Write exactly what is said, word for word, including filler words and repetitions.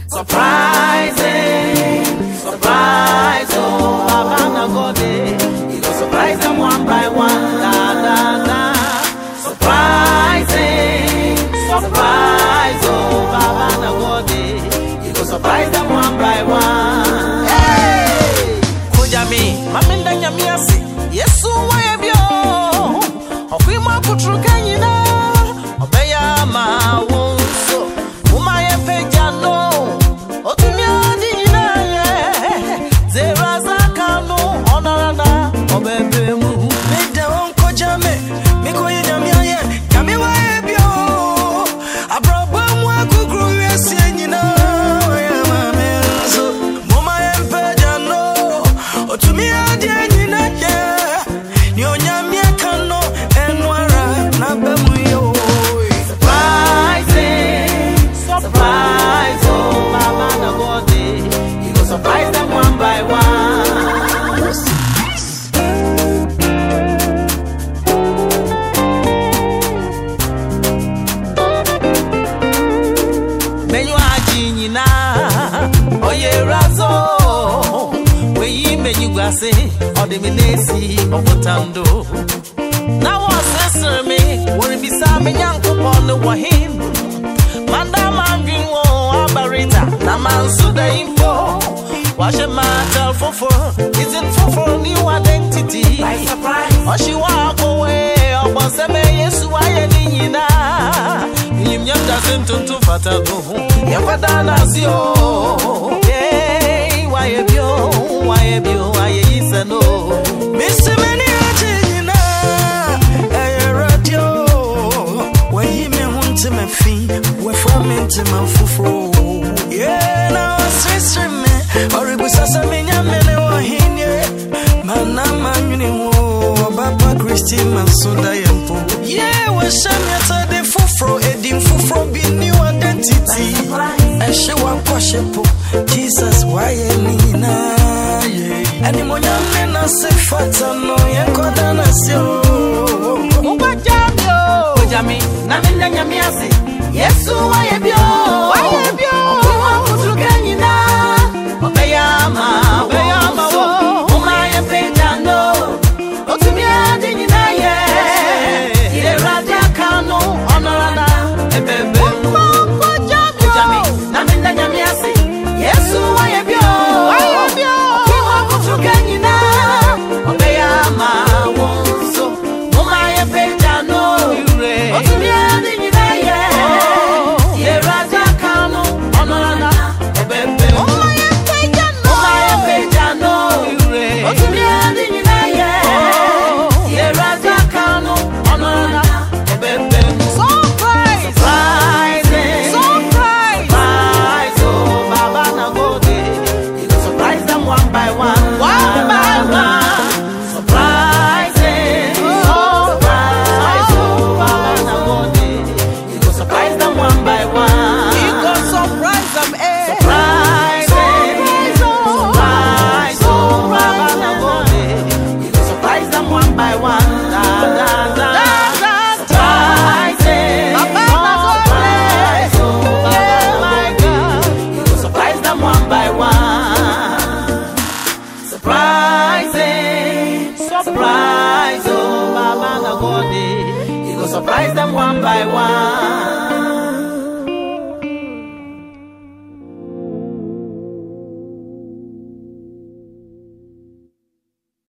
Surprising, surprise, oh, Baba Nagode. He go surprise them one by one, da da da. Surprising, surprise, oh, Baba Nagode. He go surprise them one by one. Hey, Kujami, Maminda Nyamiasi, Yesu Wayebio, Ofima Kutrukanyina, Obeya Ma Wonso, Umaye Pejano. Surprise them one by one. Menyu ajinyi na oye razo we menyu gwase odeminesi obotando na wasesere me wori bisa me nyankopon no wahim manda mandwin wo abarita na mansuda info. Wash a matter for for is it for for new identity? By surprise. Or she walk away or was a may yes why any na him young doesn't to fatago. Yafadana zio. Yay, why a bio, why a bio, why is a no. Mister Many a radio. Why he may want to my feet, we're from into my fufu. Yeah, now sister me. Oribu sasa menya mene wa hinye Mana manyuni wo Baba Christi Mansuda yempo Yeah, we shami atade fufro Edim fufro be new identity Eshe wako shepo Jesus waye nina yeah. Eni monya mena sifata no Yenkoda nasyo Mwa jamyo Ujami na minda nyamiasi Yesu waye bio Waye bio Okuma kutukenyi na Obeyama, Obeyama, wo, Umaye Pejano, Otumia Dininaye, Ile Radia Kano, Honorana, Ebebe, Ujami, Naminda Nyamiasi, Yesu Wayebio, Wayebio, Okima Kutukanyina, Obeyama, wo, so, Umaye Pejano, Otumia Dininaye, Ile Radia Kano, Honorana, Ebebe. Surprise them one by one.